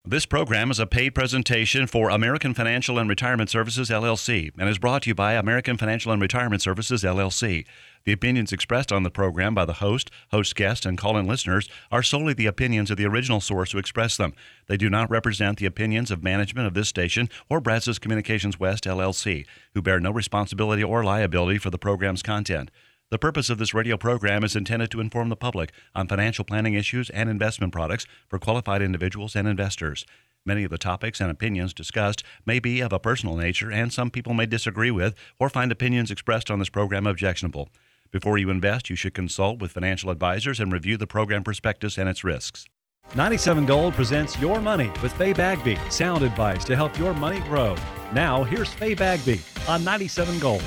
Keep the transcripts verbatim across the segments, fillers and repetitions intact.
This program is a paid presentation for American Financial and Retirement Services, L L C, and is brought to you by American Financial and Retirement Services, L L C. The opinions expressed on the program by the host, host guest, and call-in listeners are solely the opinions of the original source who expressed them. They do not represent the opinions of management of this station or Brazos Communications West, L L C, who bear no responsibility or liability for the program's content. The purpose of this radio program is intended to inform the public on financial planning issues and investment products for qualified individuals and investors. Many of the topics and opinions discussed may be of a personal nature, and some people may disagree with or find opinions expressed on this program objectionable. Before you invest, you should consult with financial advisors and review the program prospectus and its risks. ninety-seven Gold presents Your Money with Faye Bagby. Sound advice to help your money grow. Now, here's Faye Bagby on ninety-seven Gold.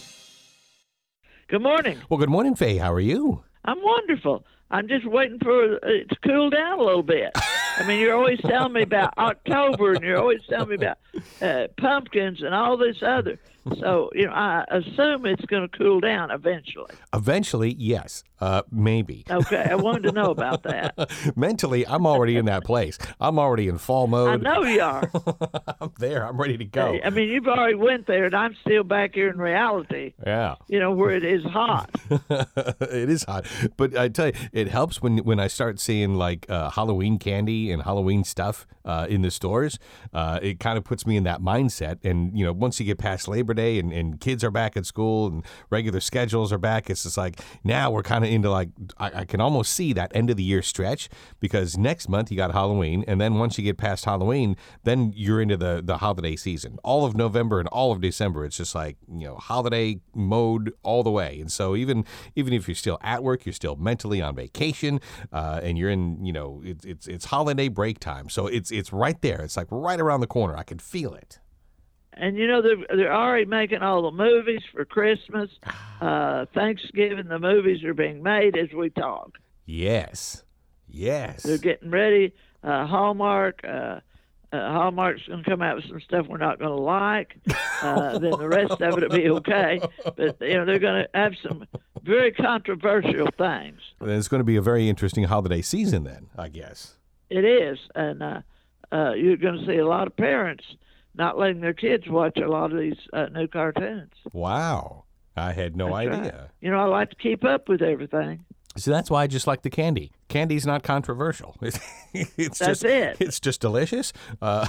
Good morning. Well, good morning, Faye. How are you? I'm wonderful. I'm just waiting for it to cool down a little bit. I mean, you're always telling me about October, and you're always telling me about uh, pumpkins and all this other. So, you know, I assume it's going to cool down eventually. Eventually, yes. Uh, maybe. Okay, I wanted to know about that. Mentally, I'm already in that place. I'm already in fall mode. I know you are. I'm there. I'm ready to go. I mean, you've already went there, and I'm still back here in reality. Yeah. You know, where it is hot. It is hot. But I tell you, it helps when, when I start seeing, like, uh, Halloween candy and Halloween stuff uh, in the stores. Uh, it kind of puts me in that mindset. And, you know, once you get past Labor Day and, and kids are back at school and regular schedules are back, it's just like, now we're kind of into like, I, I can almost see that end of the year stretch, because next month you got Halloween, and then once you get past Halloween, then you're into the, the holiday season. All of November and all of December, it's just like, you know, holiday mode all the way. And so even even if you're still at work, you're still mentally on vacation, uh, and you're in, you know, it, it's it's holiday break time. So it's it's right there. It's like right around the corner. I can feel it. And, you know, they're, they're already making all the movies for Christmas. Uh, Thanksgiving, the movies are being made as we talk. Yes. Yes. They're getting ready. Uh, Hallmark, uh, uh, Hallmark's going to come out with some stuff we're not going to like. Uh, then the rest of it will be okay. But, you know, they're going to have some very controversial things. Then it's going to be a very interesting holiday season then, I guess. It is. And uh, uh, you're going to see a lot of parents not letting their kids watch a lot of these uh, new cartoons. Wow. I had no That's idea. Right. You know, I like to keep up with everything. So that's why I just like the candy. Candy's not controversial. It's, it's that's just, it. It's just delicious. Uh,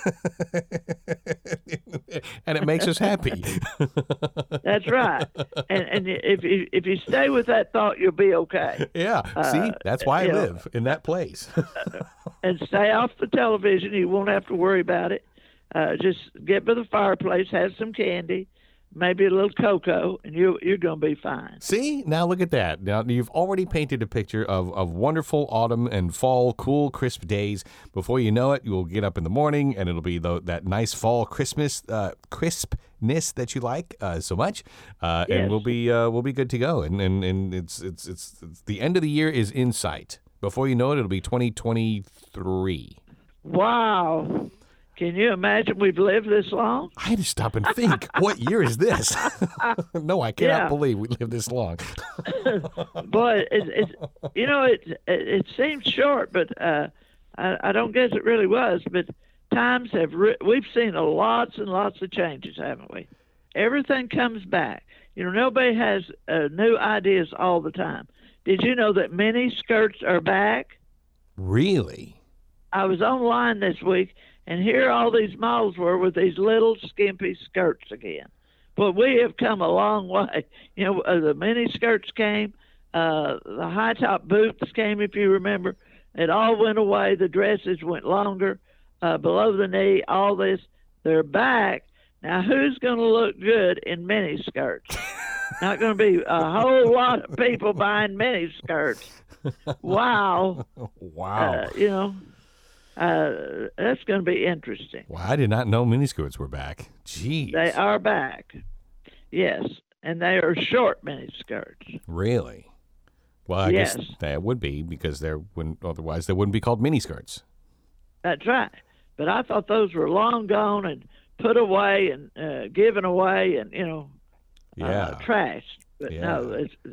and it makes us happy. That's right. And and if you, if you stay with that thought, you'll be okay. Yeah. Uh, See, that's why I know, live in that place. And stay off the television. You won't have to worry about it. Uh, just get by the fireplace, have some candy, maybe a little cocoa, and you, you're going to be fine. See? Now look at that. Now you've already painted a picture of, of wonderful autumn and fall, cool, crisp days. Before you know it, you'll get up in the morning, and it'll be the, that nice fall Christmas uh, crispness that you like uh, so much, uh, yes. and we'll be uh, we'll be good to go. And and, and it's, it's it's it's the end of the year is in sight. Before you know it, it'll be twenty twenty-three. Wow. Can you imagine we've lived this long? I had to stop and think, what year is this? No, I cannot Yeah. believe we lived this long. Boy, it, it, you know, it, it it seems short, but uh, I, I don't guess it really was. But times have, re- we've seen a lots and lots of changes, haven't we? Everything comes back. You know, nobody has uh, new ideas all the time. Did you know that mini skirts are back? Really? I was online this week, and here all these models were with these little skimpy skirts again. But we have come a long way. You know, uh, the mini skirts came, uh, the high top boots came, if you remember. It all went away. The dresses went longer, uh, below the knee, all this. They're back. Now, who's going to look good in mini skirts? Not going to be a whole lot of people buying mini skirts. Wow. Wow. Uh, you know. Uh, that's going to be interesting. Well, I did not know miniskirts were back. Jeez. They are back. Yes. And they are short miniskirts. Really? Well, I yes. guess that would be because there wouldn't, otherwise they wouldn't be called miniskirts. That's right. But I thought those were long gone and put away and uh, given away and, you know, Yeah. uh, trashed. But Yeah. no, it's,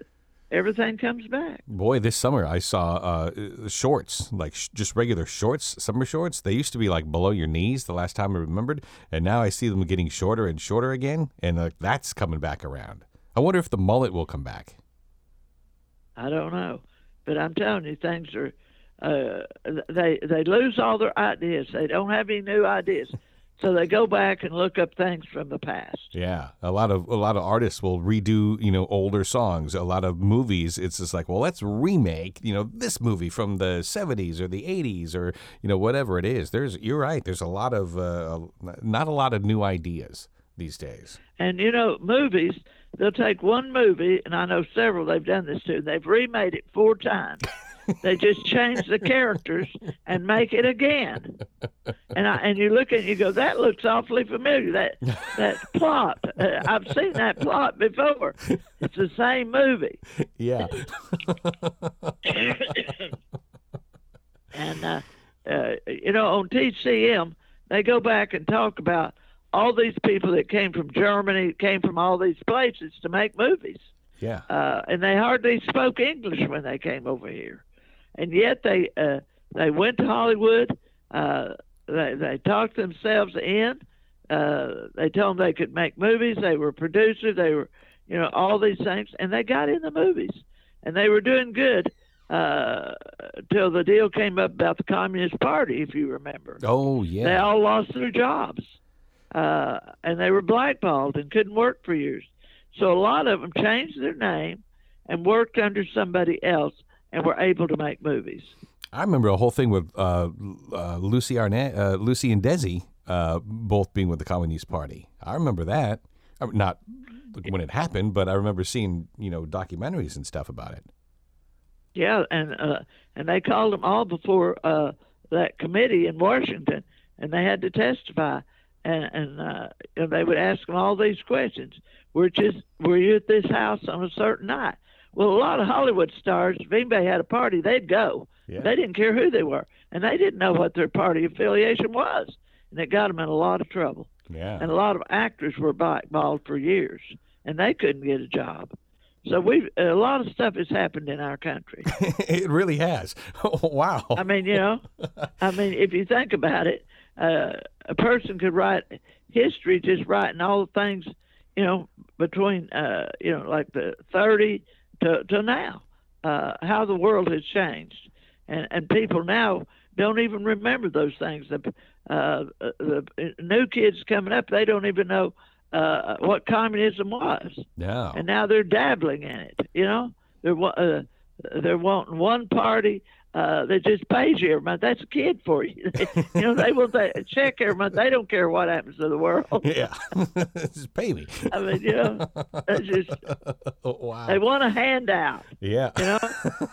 everything comes back. Boy, this summer I saw uh, shorts, like sh- just regular shorts, summer shorts. They used to be like below your knees the last time I remembered, and now I see them getting shorter and shorter again, and uh, that's coming back around. I wonder if the mullet will come back. I don't know, but I'm telling you, things are uh, they they lose all their ideas. They don't have any new ideas. So they go back and look up things from the past. Yeah, a lot of a lot of artists will redo, you know, older songs. A lot of movies, it's just like, well, let's remake, you know, this movie from the seventies or the eighties or, you know, whatever it is. There's, you're right. There's a lot of uh, not a lot of new ideas these days. And you know, movies, they'll take one movie, and I know several they've done this too. They've remade it four times. They just change the characters and make it again. And I, and you look at it and you go, that looks awfully familiar. That that plot, uh, I've seen that plot before. It's the same movie. Yeah. and uh, uh, you know, on T C M, they go back and talk about all these people that came from Germany, came from all these places to make movies. Yeah. Uh, and they hardly spoke English when they came over here. And yet they uh, they went to Hollywood. Uh, they they talked themselves in. Uh, they told them they could make movies. They were producers. They were, you know, all these things, and they got in the movies, and they were doing good uh, till the deal came up about the Communist Party, if you remember. Oh yeah. They all lost their jobs, uh, and they were blackballed and couldn't work for years. So a lot of them changed their name and worked under somebody else, and were able to make movies. I remember a whole thing with uh, uh, Lucy Arnett, uh, Lucy and Desi uh, both being with the Communist Party. I remember that. I mean, not when it happened, but I remember seeing, you know, documentaries and stuff about it. Yeah, and uh, and they called them all before uh, that committee in Washington, and they had to testify, and, and uh, they would ask them all these questions. Were just were you at this house on a certain night? Well, a lot of Hollywood stars, if anybody had a party, they'd go. Yeah. They didn't care who they were, and they didn't know what their party affiliation was, and it got them in a lot of trouble. Yeah. And a lot of actors were blackballed for years, and they couldn't get a job. So we a lot of stuff has happened in our country. It really has. Oh, wow. I mean, you know, I mean, if you think about it, uh, a person could write history just writing all the things, you know, between, uh, you know, like the thirty to, to now, uh, how the world has changed. And, and people now don't even remember those things. The, uh, the new kids coming up, they don't even know uh, what communism was. No. And now they're dabbling in it, you know. They're, uh, they're wanting one party uh, that just pays you every month. That's a kid for you. You know, they will th- check every month. They don't care what happens to the world. Yeah. Just pay me. I mean, you know, that's just, oh, wow. they want a handout. Yeah. You know?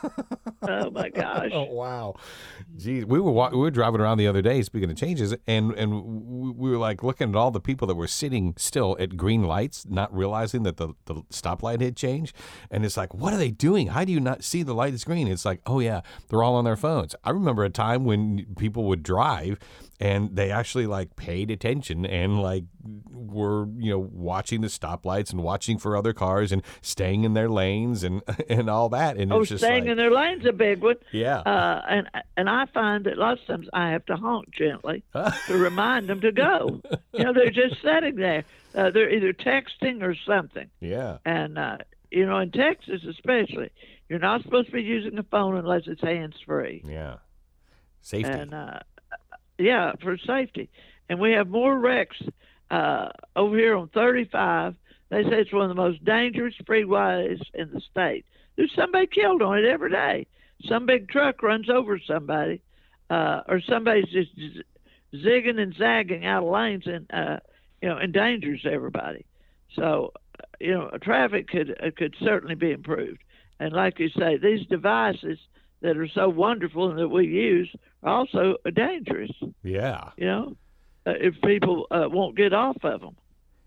Oh, my gosh. Oh, wow. Geez, we were wa- we were driving around the other day, speaking of changes, and, and we were like looking at all the people that were sitting still at green lights, not realizing that the, the stoplight had changed. And it's like, what are they doing? How do you not see the light is green? It's like, oh, yeah, they're all on their phones. I remember a time when people would drive and they actually like paid attention and like were, you know, watching the stoplights and watching for other cars and staying in their lanes and and all that. And Oh, it's just staying like, in their lane's a big one. Yeah. Uh, and and I find that lots of times I have to honk gently to remind them to go. You know, they're just sitting there. Uh, they're either texting or something. yeah. And, uh, you know, in Texas especially, you're not supposed to be using a phone unless it's hands-free. Yeah. Safety. And, uh, yeah, for safety. And we have more wrecks uh, over here on thirty-five. They say it's one of the most dangerous freeways in the state. There's somebody killed on it every day. Some big truck runs over somebody, uh, or somebody's just z- zigging and zagging out of lanes and, uh, you know, endangers everybody. So, you know, traffic could uh, could certainly be improved. And like you say, these devices that are so wonderful and that we use are also dangerous. Yeah. You know, uh, if people uh, won't get off of them.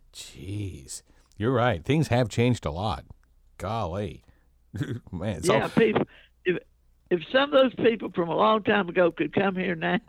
Jeez. You're right. Things have changed a lot. Golly. Man, it's Yeah, all... people. If if some of those people from a long time ago could come here now,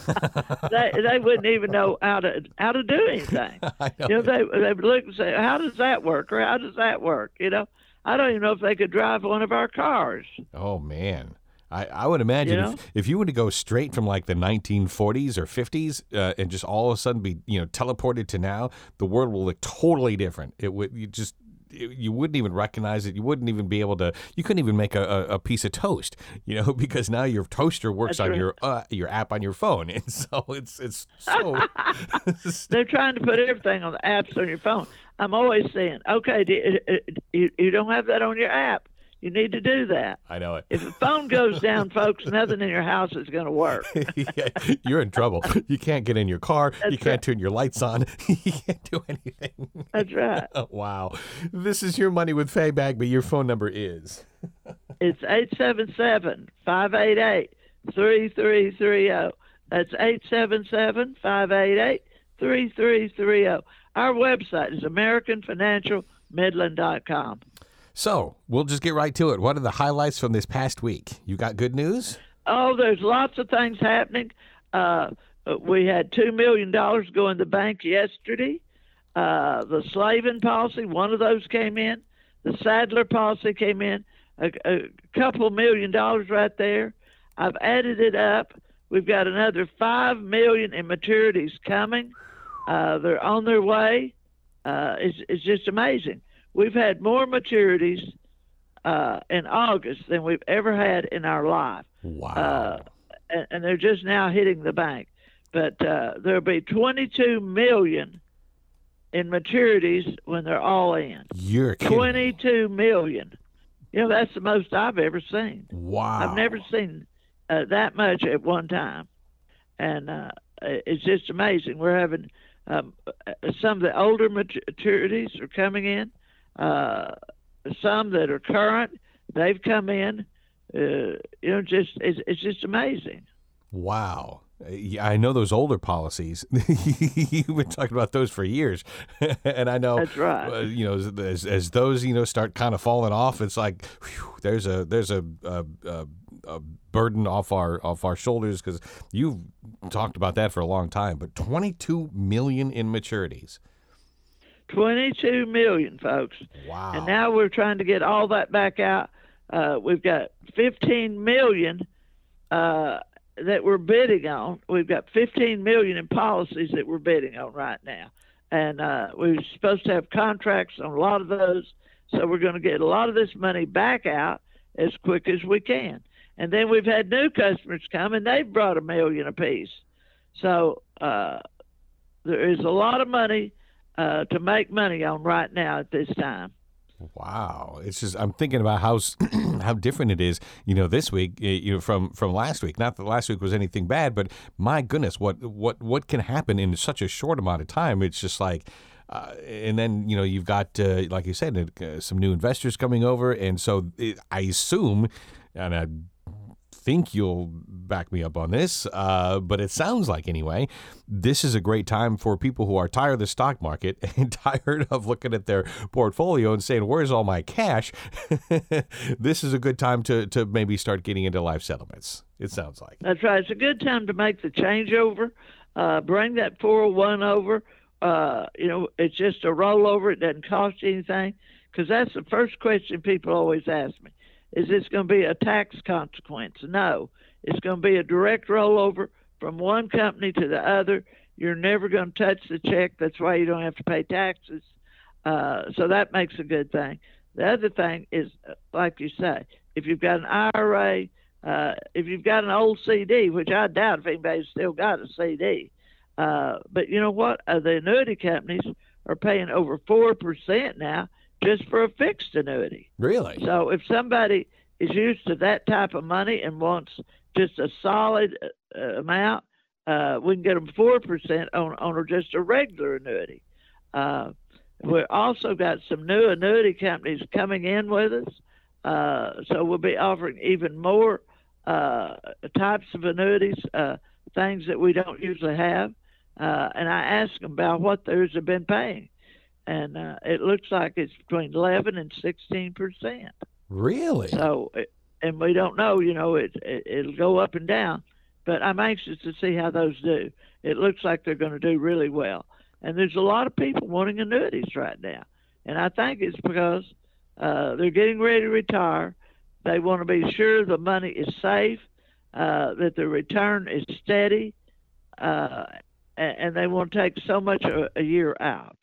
they they wouldn't even know how to how to do anything. I know. You know, they they would look and say, "How does that work?" or "How does that work?" You know, I don't even know if they could drive one of our cars. Oh, man. I, I would imagine You know? if, if you were to go straight from like the nineteen forties or fifties uh, and just all of a sudden be, you know, teleported to now, the world will look totally different. It would, you just, it, you wouldn't even recognize it. You wouldn't even be able to, you couldn't even make a, a, a piece of toast, you know, because now your toaster works That's on right. your uh, your app on your phone. And so it's, it's so. They're trying to put everything on the apps on your phone. I'm always saying, okay, do, uh, you, you don't have that on your app. You need to do that. I know it. If the phone goes down, folks, nothing in your house is going to work. Yeah, you're in trouble. You can't get in your car. That's you can't right. turn your lights on. You can't do anything. That's right. Oh, wow. This is Your Money with Faye Bagby. Your phone number is. It's eight seven seven, five eight eight, three three three zero. That's eight seven seven, five eight eight, three three three zero. Our website is american financial midland dot com. So we'll just get right to it. What are the highlights from this past week? You got good news? Oh, there's lots of things happening. Uh, we had two million dollars go in the bank yesterday. Uh, the Slavin policy, one of those came in. The Sadler policy came in. A, a couple million dollars right there. I've added it up. We've got another five million dollars in maturities coming. Uh, they're on their way. Uh, it's, it's just amazing. We've had more maturities uh, in August than we've ever had in our life. Wow. Uh, and, and they're just now hitting the bank. But uh, there'll be twenty-two million in maturities when they're all in. You're kidding me. twenty-two million. You know, that's the most I've ever seen. Wow. I've never seen uh, that much at one time. And uh, it's just amazing. We're having um, some of the older maturities are coming in. Uh, some that are current, they've come in. Uh, you know, just it's, it's just amazing. Wow. Yeah, I know those older policies. You've been talking about those for years, and I know That's right. Uh, you know, as, as as those you know start kind of falling off, it's like whew, there's a there's a, a, a, a burden off our off our shoulders because you've talked about that for a long time. But twenty-two million in maturities. twenty-two million, folks. Wow. And now we're trying to get all that back out. Uh, we've got fifteen million uh, that we're bidding on. We've got fifteen million in policies that we're bidding on right now. And uh, we're supposed to have contracts on a lot of those. So we're going to get a lot of this money back out as quick as we can. And then we've had new customers come, and they've brought a million apiece. So uh, there is a lot of money Uh, to make money on right now at this time. Wow, it's just I'm thinking about how s- how different it is. You know, this week, eh, you know, from from last week. Not that last week was anything bad, but my goodness, what what what can happen in such a short amount of time? It's just like. Uh, and then, you know, you've got, uh, like you said, uh, some new investors coming over. And so it, I assume, and I think you'll back me up on this, uh, but it sounds like anyway, this is a great time for people who are tired of the stock market and tired of looking at their portfolio and saying, where's all my cash? This is a good time to, to maybe start getting into life settlements. It sounds like. That's right. It's a good time to make the changeover. Uh, bring that four oh one over. Uh, you know, it's just a rollover. It doesn't cost you anything. Because that's the first question people always ask me. Is this going to be a tax consequence? No. It's going to be a direct rollover from one company to the other. You're never going to touch the check. That's why you don't have to pay taxes. Uh, so that makes a good thing. The other thing is, like you say, if you've got an I R A, uh, if you've got an old C D, which I doubt if anybody's still got a C D, uh, but you know what? Uh, the annuity companies are paying over four percent now just for a fixed annuity. Really? So if somebody is used to that type of money and wants just a solid uh, amount, uh, we can get them four percent on, on just a regular annuity. Uh, we've also got some new annuity companies coming in with us. Uh, so we'll be offering even more uh, types of annuities, uh, things that we don't usually have. Uh, and I asked them about what theirs have been paying. And uh, it looks like it's between eleven and sixteen percent. Really? So, and we don't know, you know, it, it, it'll go up and down. But I'm anxious to see how those do. It looks like they're going to do really well. And there's a lot of people wanting annuities right now. And I think it's because Uh, they're getting ready to retire. They want to be sure the money is safe, uh, that the return is steady, uh, and, and they want to take so much a, a year out.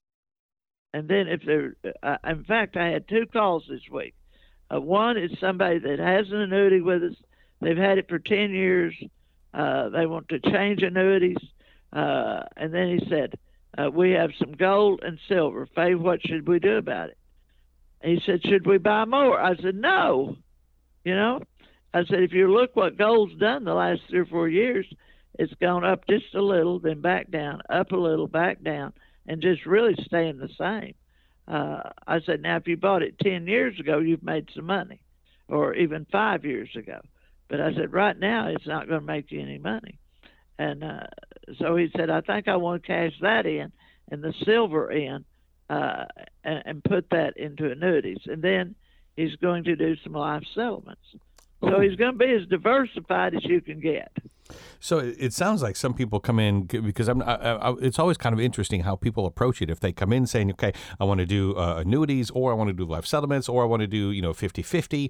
And then if they're, uh, in fact, I had two calls this week. Uh, one is somebody that has an annuity with us. They've had it for ten years. Uh, they want to change annuities. Uh, and then he said, uh, we have some gold and silver. Faye, what should we do about it? And he said, should we buy more? I said, no. You know, I said, if you look what gold's done the last three or four years, it's gone up just a little, then back down, up a little, back down, and just really staying the same. Uh, I said, now, if you bought it ten years ago, you've made some money, or even five years ago. But I said, right now, it's not going to make you any money. And uh, so he said, I think I want to cash that in and the silver in uh, and, and put that into annuities. And then he's going to do some life settlements. So he's going to be as diversified as you can get. So it sounds like some people come in because I'm. I, I, it's always kind of interesting how people approach it. If they come in saying, "Okay, I want to do uh, annuities, or I want to do life settlements, or I want to do you know fifty-fifty,"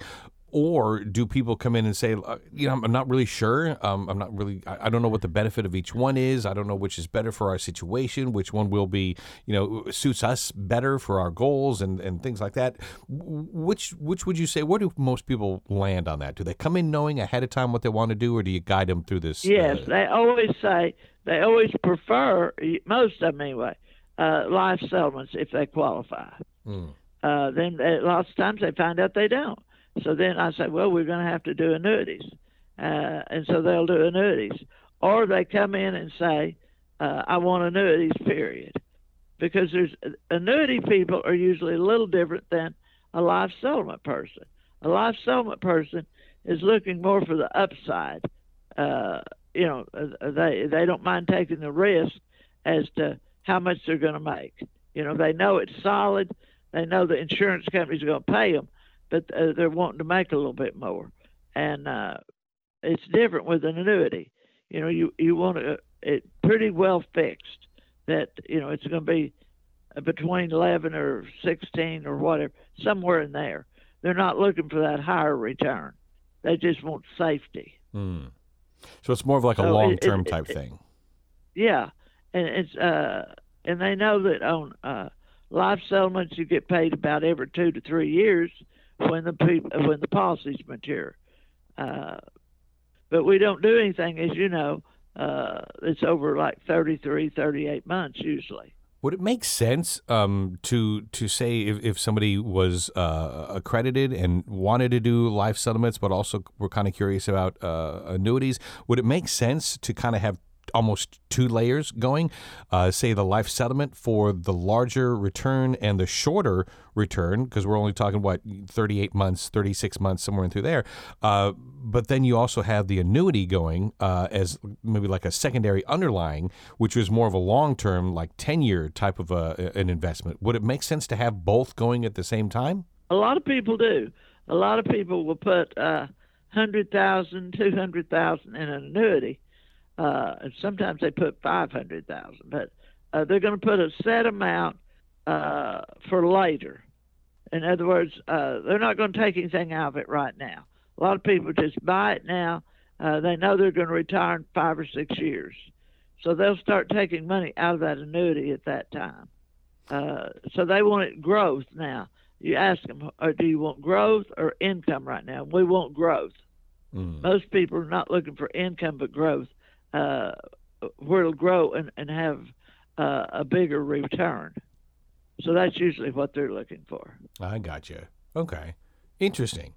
or do people come in and say, uh, "You know, I'm not really sure. Um, I'm not really. I, I don't know what the benefit of each one is. I don't know which is better for our situation. Which one will be, you know, suits us better for our goals and, and things like that." Which which would you say? Where do most people land on that? Do they come in knowing ahead of time what they want to do, or do you guide them through this? Yes, uh, they always say they always prefer, most of them anyway, uh, life settlements if they qualify. Mm. Uh, then they, lots of times they find out they don't. So then I say, well, we're going to have to do annuities. Uh, and so they'll do annuities. Or they come in and say, uh, I want annuities, period. Because there's annuity people are usually a little different than a life settlement person. A life settlement person is looking more for the upside. Uh, you know, they they don't mind taking the risk as to how much they're going to make. You know, they know it's solid. They know the insurance company's going to pay them, but uh, they're wanting to make a little bit more. And uh, it's different with an annuity. You know, you, you want to, it pretty well fixed that, you know, it's going to be between eleven or sixteen or whatever, somewhere in there. They're not looking for that higher return. They just want safety. Mm. So it's more of like a so long-term it, it, type it, thing. Yeah, and it's uh, and they know that on uh, life settlements you get paid about every two to three years when the people when the policies mature. Uh, but we don't do anything, as you know. Uh, it's over like thirty-three, thirty-eight months usually. Would it make sense um, to to say if, if somebody was uh, accredited and wanted to do life settlements, but also were kind of curious about uh, annuities? Would it make sense to kind of have almost two layers going? Uh, say the life settlement for the larger return and the shorter return, because we're only talking, what, thirty-eight months, thirty-six months, somewhere in through there. Uh, but then you also have the annuity going uh, as maybe like a secondary underlying, which is more of a long-term, like ten-year type of a, an investment. Would it make sense to have both going at the same time? A lot of people do. A lot of people will put uh, one hundred thousand dollars, two hundred thousand dollars in an annuity. Uh, and sometimes they put five hundred thousand dollars, but uh, they're going to put a set amount uh, for later. In other words, uh, they're not going to take anything out of it right now. A lot of people just buy it now. Uh, they know they're going to retire in five or six years. So they'll start taking money out of that annuity at that time. Uh, so they want it growth now. You ask them, or do you want growth or income right now? We want growth. Mm. Most people are not looking for income but growth. Uh, where it'll grow and, and have uh, a bigger return. So that's usually what they're looking for. I got you. Okay. Interesting.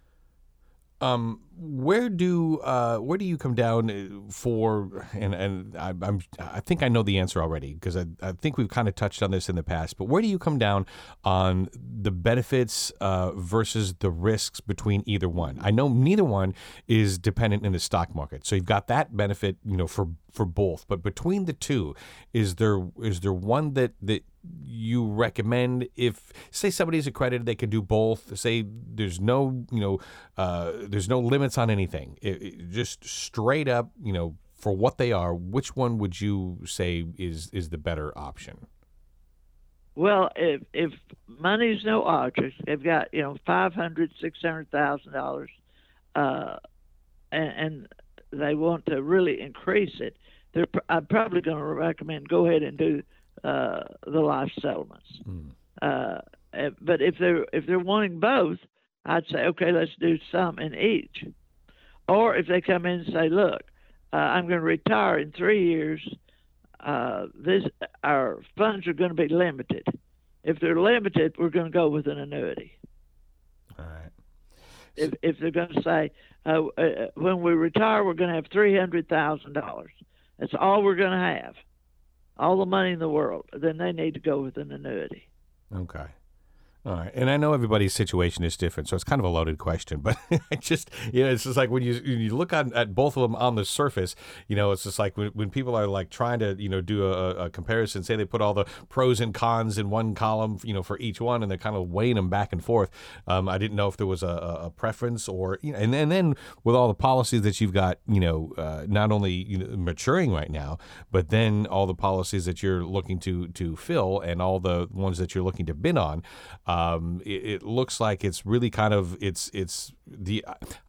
Um, where do uh, where do you come down for? And and I, I'm I think I know the answer already because I I think we've kind of touched on this in the past. But where do you come down on the benefits uh, versus the risks between either one? I know neither one is dependent in the stock market, so you've got that benefit, you know, for for both. But between the two, is there is there one that that you recommend? If say somebody's accredited, they can do both. Say there's no you know uh, there's no limits on anything. It, it just straight up, you know, for what they are. Which one would you say is is the better option? Well, if if money's no object, they've got you know five hundred, six hundred thousand dollars, uh, and, and they want to really increase it. They're I'm probably going to recommend go ahead and do uh, the life settlements. Mm. Uh, but if they're if they're wanting both, I'd say okay, let's do some in each. Or if they come in and say, look, uh, I'm going to retire in three years. Uh, this our funds are going to be limited. If they're limited, we're going to go with an annuity. All right. If if they're going to say uh, uh, when we retire, we're going to have three hundred thousand dollars. That's all we're going to have, all the money in the world. Then they need to go with an annuity. Okay. All right, and I know everybody's situation is different, so it's kind of a loaded question. But I just, you know, it's just like when you when you look on, at both of them on the surface, you know, it's just like when, when people are like trying to, you know, do a, a comparison. Say they put all the pros and cons in one column, you know, for each one, and they're kind of weighing them back and forth. Um, I didn't know if there was a, a preference, or you know, and, and then with all the policies that you've got, you know, uh, not only you know, maturing right now, but then all the policies that you're looking to to fill, and all the ones that you're looking to bid on. Um, it, it looks like it's really kind of it's it's the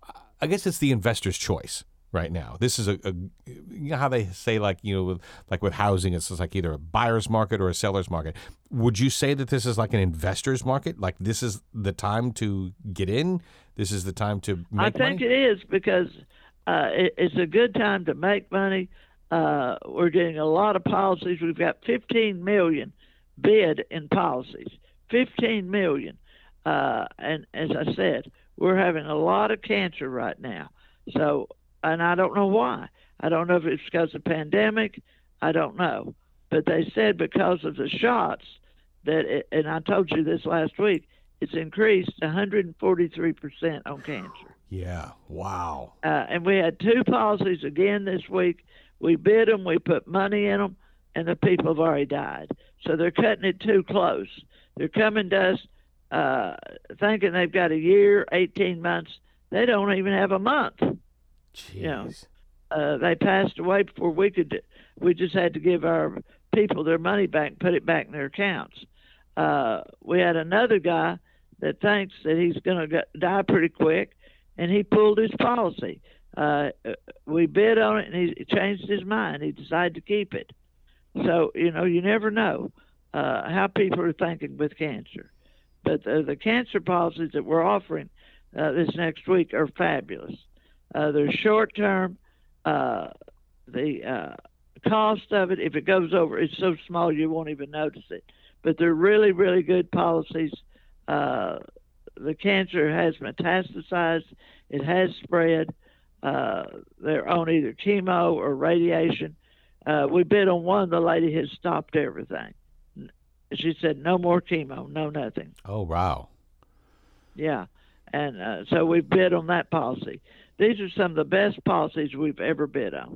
I guess it's the investor's choice right now. This is a, a you know how they say like you know with, like with housing, it's just like either a buyer's market or a seller's market. Would you say that this is like an investor's market? Like this is the time to get in. This is the time to make I think money? it is because uh, it, it's a good time to make money. Uh, we're getting a lot of policies. We've got fifteen million bid in policies. fifteen million. Uh, and as I said, we're having a lot of cancer right now. So, and I don't know why. I don't know if it's because of the pandemic. I don't know. But they said because of the shots that, it, and I told you this last week, it's increased one hundred forty-three percent on cancer. Yeah. Wow. Uh, and we had two policies again this week. We bid them, we put money in them, and the people have already died. So they're cutting it too close. They're coming to us uh, thinking they've got a year, eighteen months. They don't even have a month. Jeez. You know, uh, they passed away before we could. We just had to give our people their money back and put it back in their accounts. Uh, we had another guy that thinks that he's going to die pretty quick, and he pulled his policy. Uh, we bid on it, and he changed his mind. He decided to keep it. So, you know, you never know uh, how people are thinking with cancer. But the, the cancer policies that we're offering uh, this next week are fabulous. Uh, they're short-term. Uh, the uh, cost of it, if it goes over, it's so small you won't even notice it. But they're really, really good policies. Uh, the cancer has metastasized. It has spread. Uh, they're on either chemo or radiation. Uh, we bid on one. The lady has stopped everything. She said, no more chemo, no nothing. Oh, wow. Yeah. And uh, so we bid on that policy. These are some of the best policies we've ever bid on.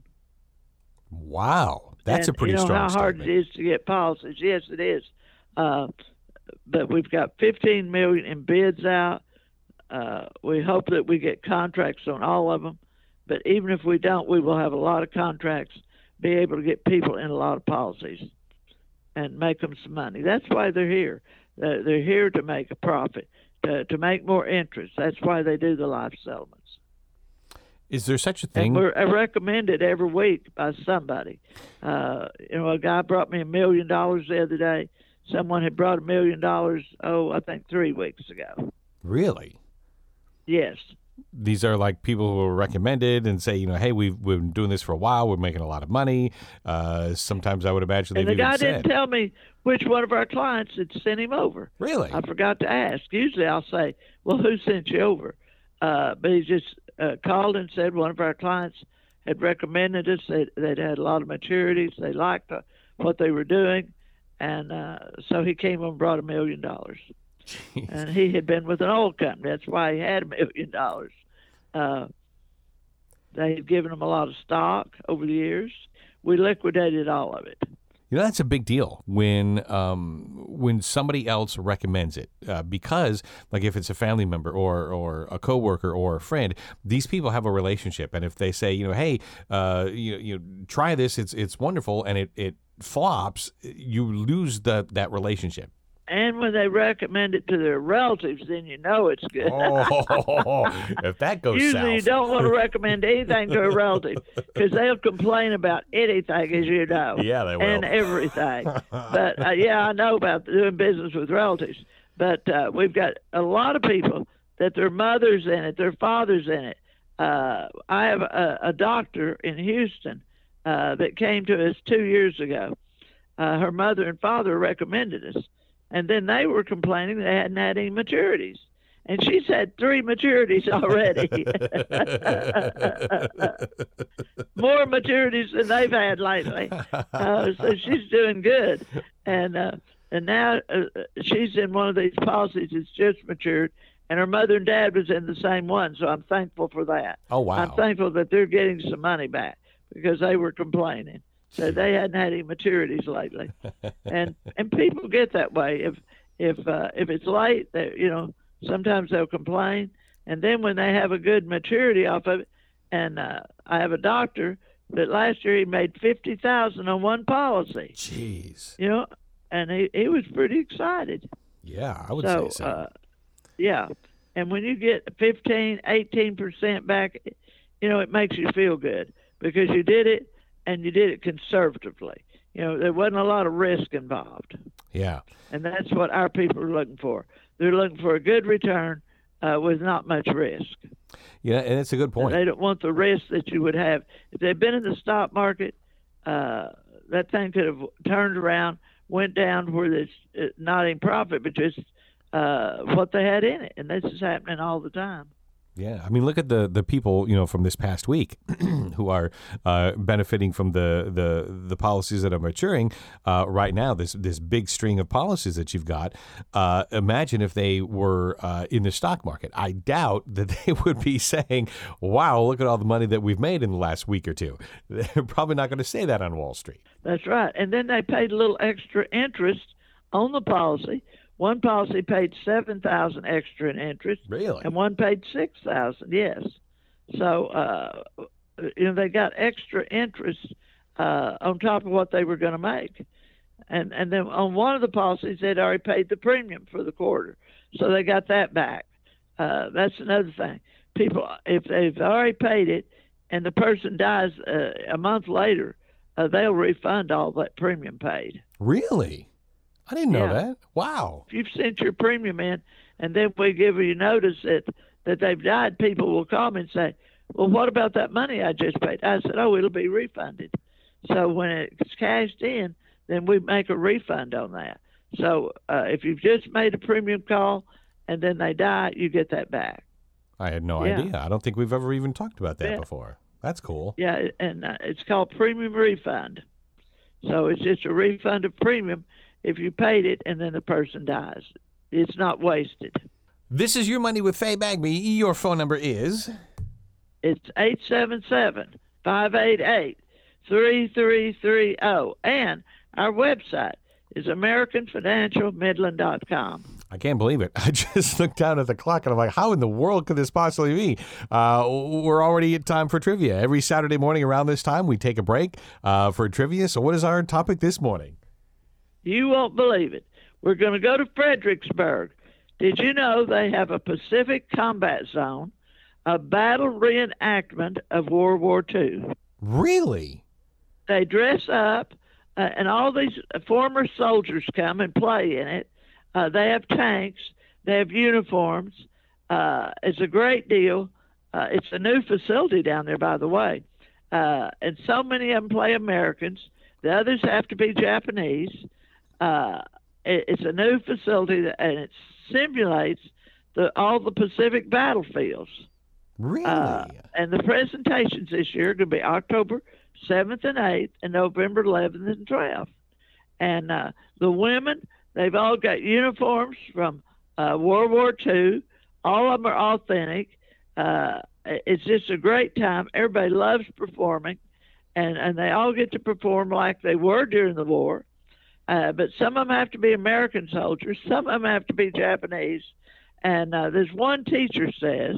Wow. That's and a pretty you know strong how hard statement. it is to get policies. Yes, it is. Uh, but we've got fifteen million in bids out. Uh, we hope that we get contracts on all of them. But even if we don't, we will have a lot of contracts, be able to get people in a lot of policies and make them some money. That's why they're here. They're, they're here to make a profit, to, to make more interest. That's why they do the life settlements. Is there such a thing? And we're recommended every week by somebody. Uh, you know, a guy brought me a million dollars the other day. Someone had brought a million dollars, oh, I think three weeks ago. Really? Yes. These are like people who are recommended and say, you know, hey, we've, we've been doing this for a while. We're making a lot of money. Uh, sometimes I would imagine they've And the even guy said. didn't tell me which one of our clients had sent him over. Really? I forgot to ask. Usually I'll say, well, who sent you over? Uh, but he just uh, called and said one of our clients had recommended us. They'd, they'd had a lot of maturities. They liked uh, what they were doing. And uh, so he came and brought a million dollars. Jeez. And he had been with an oil company. That's why he had a million dollars. Uh, they had given him a lot of stock over the years. We liquidated all of it. You know, that's a big deal when um, when somebody else recommends it uh, because, like, if it's a family member or or a coworker or a friend, these people have a relationship, and if they say, you know, hey, uh, you you try this, it's it's wonderful, and it it flops, you lose the that relationship. and when they recommend it to their relatives, then you know it's good. Oh, if that goes Usually south. you don't want to recommend anything to a relative because they'll complain about anything, as you know. Yeah, they will. And everything. But, uh, yeah, I know about doing business with relatives. But uh, we've got a lot of people that their mother's in it, their father's in it. Uh, I have a, a doctor in Houston uh, that came to us two years ago. Uh, her mother and father recommended us. And then they were complaining they hadn't had any maturities. And she's had three maturities already. More maturities than they've had lately. Uh, so she's doing good. And uh, and now uh, she's in one of these policies that's just matured. And her mother and dad was in the same one. So I'm thankful for that. Oh, wow. I'm thankful that they're getting some money back because they were complaining. So they hadn't had any maturities lately, and and people get that way. If if uh, if it's late, they, you know, sometimes they'll complain, and then when they have a good maturity off of it, and uh, I have a doctor that last year he made fifty thousand on one policy. Jeez. You know, and he, he was pretty excited. Yeah, I would So, say so. uh, yeah, and when you get fifteen, eighteen percent back, you know, it makes you feel good because you did it. And you did it conservatively. You know, there wasn't a lot of risk involved. Yeah. And that's what our people are looking for. They're looking for a good return uh, with not much risk. Yeah, and it's a good point. And they don't want the risk that you would have. If they'd been in the stock market, uh, that thing could have turned around, went down where there's uh, not in profit, but just uh, what they had in it. And this is happening all the time. Yeah, I mean, look at the, the people, you know, from this past week who are uh, benefiting from the, the the policies that are maturing uh, right now. This this big string of policies that you've got. Uh, imagine if they were uh, in the stock market. I doubt that they would be saying, "Wow, look at all the money that we've made in the last week or two." They're probably not going to say that on Wall Street. That's right, and then they paid a little extra interest on the policy. One policy paid seven thousand extra in interest, Really? and one paid six thousand. Yes, so uh, you know they got extra interest uh, on top of what they were going to make, and and then on one of the policies they'd already paid the premium for the quarter, so they got that back. Uh, that's another thing. People, if they've already paid it, and the person dies uh, a month later, uh, they'll refund all that premium paid. Really? I didn't know Yeah. that. Wow. If you've sent your premium in, and then we give you notice that, that they've died, people will call me and say, well, what about that money I just paid? I said, oh, it'll be refunded. So when it's cashed in, then we make a refund on that. So uh, if you've just made a premium call and then they die, you get that back. I had no Yeah. idea. I don't think we've ever even talked about that Yeah. before. That's cool. Yeah, and uh, it's called premium refund. So it's just a refund of premium if you paid it and then the person dies. It's not wasted. This is Your Money with Faye Bagby. Your phone number is? It's eight seven seven, five eight eight, three three three zero. And our website is american financial midland dot com. I can't believe it. I just looked down at the clock and I'm like, how in the world could this possibly be? Uh, we're already at time for trivia. Every Saturday morning around this time, we take a break uh, for trivia. So what is our topic this morning? You won't believe it. We're going to go to Fredericksburg. Did you know they have a Pacific Combat Zone, a battle reenactment of World War Two? Really? They dress up, uh, and all these former soldiers come and play in it. Uh, they have tanks. They have uniforms. Uh, it's a great deal. Uh, it's a new facility down there, by the way. Uh, and so many of them play Americans. The others have to be Japanese. Uh, it, it's a new facility, that, and it simulates the, all the Pacific battlefields. Really? Uh, and the presentations this year are going to be October seventh and eighth and November eleventh and twelfth. And uh, the women, they've all got uniforms from uh, World War Two. All of them are authentic. Uh, it's just a great time. Everybody loves performing, and, and they all get to perform like they were during the war. Uh, but some of them have to be American soldiers. Some of them have to be Japanese. And uh, there's one teacher says,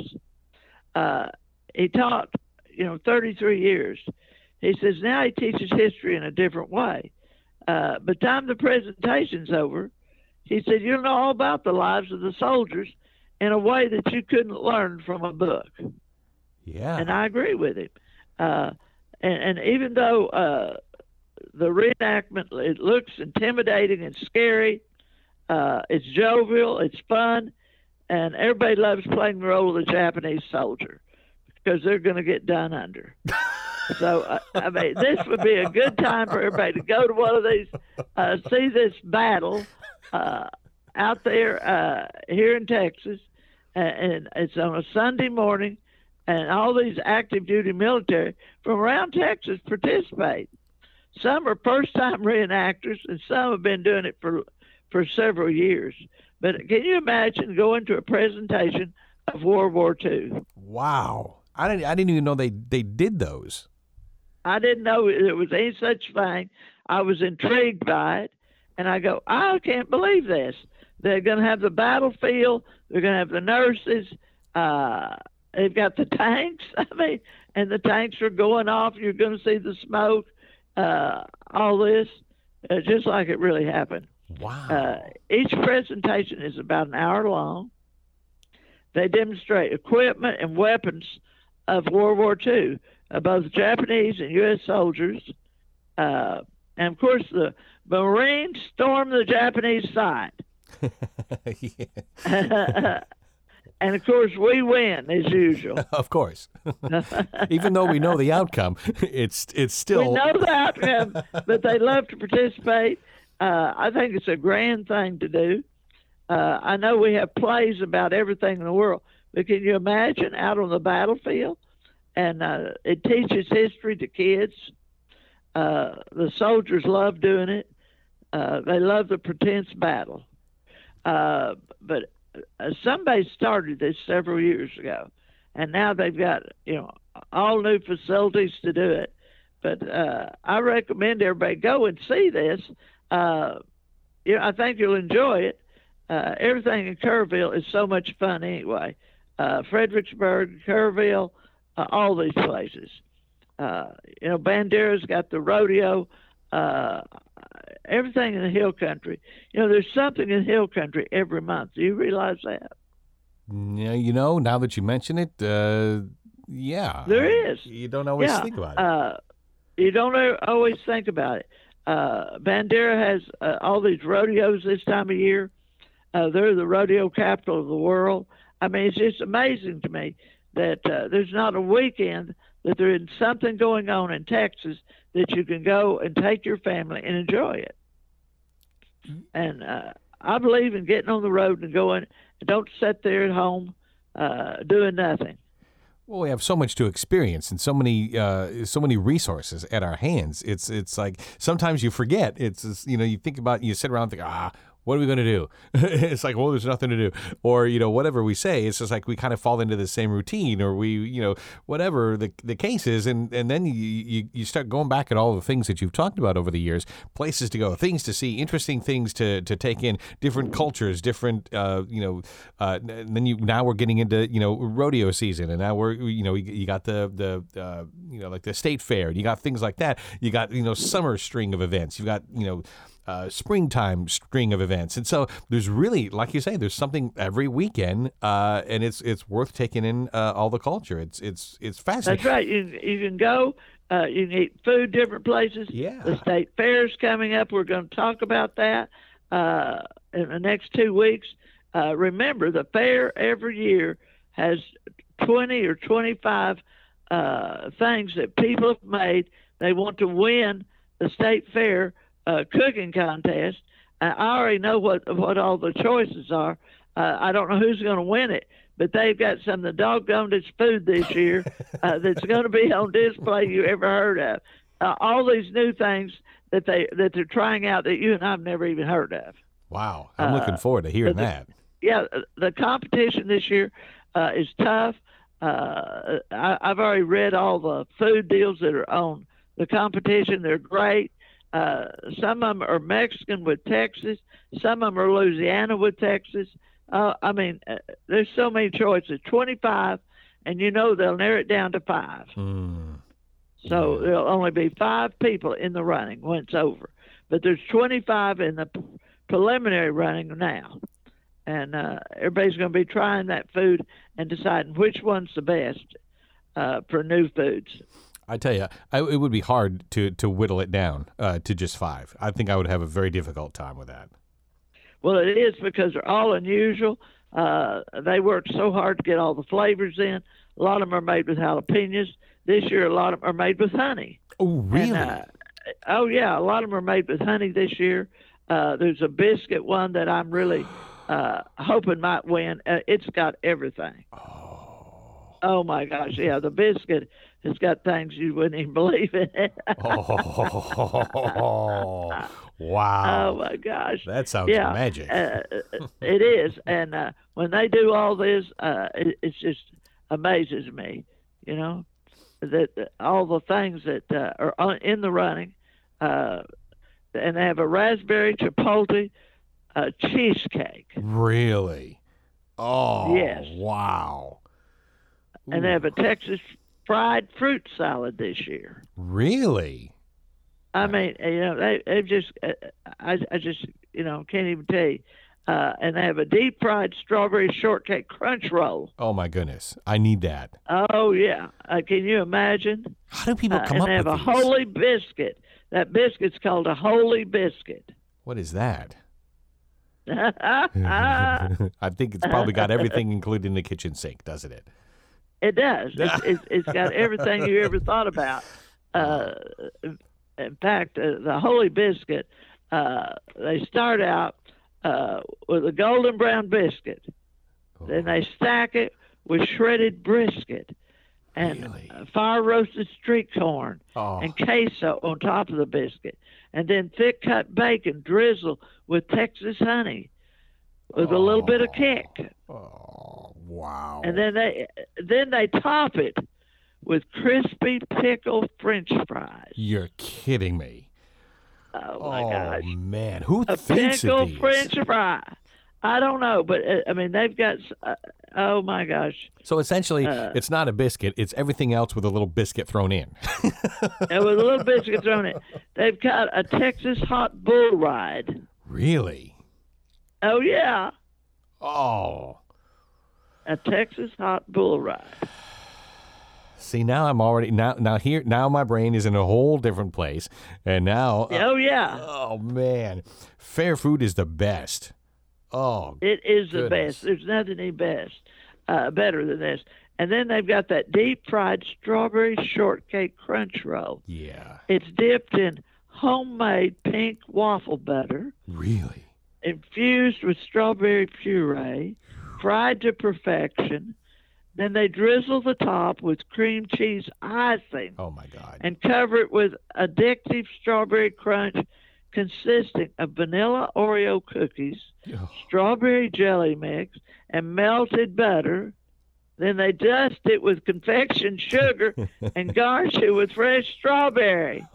uh, he taught, you know, thirty-three years. He says now he teaches history in a different way. Uh, by the time the presentation's over, he said, you'll know all about the lives of the soldiers in a way that you couldn't learn from a book. Yeah. And I agree with him. Uh, and, and even though uh, the reenactment, it looks intimidating and scary, uh, it's jovial, it's fun, and everybody loves playing the role of the Japanese soldier because they're going to get done under. So, uh, I mean, this would be a good time for everybody to go to one of these, uh, see this battle uh, out there uh, here in Texas. And it's on a Sunday morning, and all these active duty military from around Texas participate. Some are first time reenactors, and some have been doing it for for several years. But can you imagine going to a presentation of World War Two? Wow. I didn't I didn't even know they, they did those. I didn't know there was any such thing. I was intrigued by it, and I go, I can't believe this. They're going to have the battlefield. They're going to have the nurses. Uh, they've got the tanks. I mean, and the tanks are going off. You're going to see the smoke, uh, all this, uh, just like it really happened. Wow. Uh, each presentation is about an hour long. They demonstrate equipment and weapons of World War Two, uh, both Japanese and U S soldiers. Uh, and, of course, the Marines storm the Japanese side. And of course we win as usual. Of course. Even though we know the outcome, it's it's still we know the outcome, but they love to participate. Uh, I think it's a grand thing to do. Uh, I know we have plays about everything in the world, but can you imagine out on the battlefield? And uh, it teaches history to kids. Uh, the soldiers love doing it. Uh, they love the pretense battle. Uh, but uh, somebody started this several years ago, and now they've got, you know, all new facilities to do it. But uh, I recommend everybody go and see this. Uh, you know, I think you'll enjoy it. Uh, everything in Kerrville is so much fun anyway. Uh, Fredericksburg, Kerrville, uh, all these places. Uh, you know, Bandera's got the rodeo. Uh, everything in the hill country. You know, there's something in hill country every month. Do you realize that? Yeah, you know, now that you mention it, uh, yeah. There is. You don't always yeah. think about it. Uh, you don't always think about it. Uh, Bandera has uh, all these rodeos this time of year. Uh, they're the rodeo capital of the world. I mean, it's just amazing to me that uh, there's not a weekend that there isn't something going on in Texas that you can go and take your family and enjoy it. And uh, I believe in getting on the road and going. Don't sit there at home uh, doing nothing. Well, we have so much to experience and so many, uh, so many resources at our hands. It's, it's like sometimes you forget. It's, it's you know, you think about, you sit around and think, ah, what are we going to do? It's like, well, there's nothing to do. Or, you know, whatever we say, it's just like we kind of fall into the same routine, or we, you know, whatever the the case is. And, and then you, you, you start going back at all the things that you've talked about over the years, places to go, things to see, interesting things to, to take in, different cultures, different, uh, you know, uh, and then you, now we're getting into, you know, rodeo season. And now we're, you know, you, you got the, the uh, you know, like the state fair, and you got things like that. You got, you know, summer string of events. You've got, you know, Uh, springtime string of events. And so there's really, like you say, there's something every weekend, uh, and it's it's worth taking in uh, all the culture. It's it's it's fascinating. That's right. You, you can go, uh, you can eat food different places. Yeah. The state fair's coming up. We're going to talk about that uh, in the next two weeks. Uh, remember, the fair every year has twenty or twenty-five uh, things that people have made. They want to win the state fair Uh, cooking contest. Uh, I already know what what all the choices are. Uh, I don't know who's going to win it, but they've got some of the doggonedest food this year uh, that's going to be on display you ever heard of. Uh, all these new things that they that they're trying out that you and I've never even heard of. Wow, I'm looking uh, forward to hearing the, that. Yeah, the competition this year uh, is tough. Uh, I, I've already read all the food deals that are on the competition. They're great. Uh, some of them are Mexican with Texas. Some of them are Louisiana with Texas. Uh, I mean, uh, there's so many choices. twenty-five, and you know they'll narrow it down to five. Mm. So Yeah. there'll only be five people in the running when it's over. But there's twenty-five in the preliminary running now. And uh, everybody's going to be trying that food and deciding which one's the best uh, for new foods. I tell you, I, it would be hard to, to whittle it down uh, to just five. I think I would have a very difficult time with that. Well, it is because they're all unusual. Uh, they worked so hard to get all the flavors in. A lot of them are made with jalapenos. This year, a lot of them are made with honey. Oh, really? And, uh, oh, yeah. A lot of them are made with honey this year. Uh, there's a biscuit one that I'm really uh, hoping might win. Uh, it's got everything. Oh. Oh, my gosh. Yeah, the biscuit has got things you wouldn't even believe in it. Oh, wow. Oh, my gosh. That sounds yeah, magic. uh, it is. And uh, when they do all this, uh, it, it just amazes me, you know, that uh, all the things that uh, are on, in the running. Uh, and they have a raspberry chipotle uh, cheesecake. Really? Oh, yes. Wow. And they have a Texas fried fruit salad this year. Really? I mean, you know, they they've just, uh, I, I just, you know, can't even tell you. Uh, and they have a deep fried strawberry shortcake crunch roll. Oh my goodness, I need that. Oh yeah, uh, can you imagine? How do people Uh, come and up they have with a these? holy biscuit. That biscuit's called a holy biscuit. What is that? it I think it's probably got everything included in the kitchen sink, doesn't it? does. It's, it's, it's got everything you ever thought about. Uh, in fact, uh, the holy biscuit, uh, they start out uh, with a golden brown biscuit. Oh. Then they stack it with shredded brisket and Really? uh, fire roasted street corn Oh. and queso on top of the biscuit, and then thick cut bacon drizzled with Texas honey with a little bit of kick. Oh, wow. And then they then they top it with crispy pickled French fries. You're kidding me. Oh my oh, gosh! man. Who A thinks of pickled these? French fry. I don't know, but uh, I mean they've got. Uh, oh my gosh! So essentially, Uh, it's not a biscuit. It's everything else with a little biscuit thrown in. And with a little biscuit thrown in, they've got a Texas hot bull ride. Really? Oh yeah, Oh. a Texas hot bull ride. See, now I'm already now now here now my brain is in a whole different place, and now uh, Oh yeah, oh man, fair food is the best. Oh, it is the goodness. best. There's nothing any best, uh, better than this. And then they've got that deep fried strawberry shortcake crunch roll. yeah, It's dipped in homemade pink waffle butter, really. infused with strawberry puree, fried to perfection. Then they drizzle the top with cream cheese icing Oh my God. and cover it with addictive strawberry crunch consisting of vanilla Oreo cookies, Oh. strawberry jelly mix, and melted butter. Then they dust it with confection sugar and garnish it with fresh strawberry.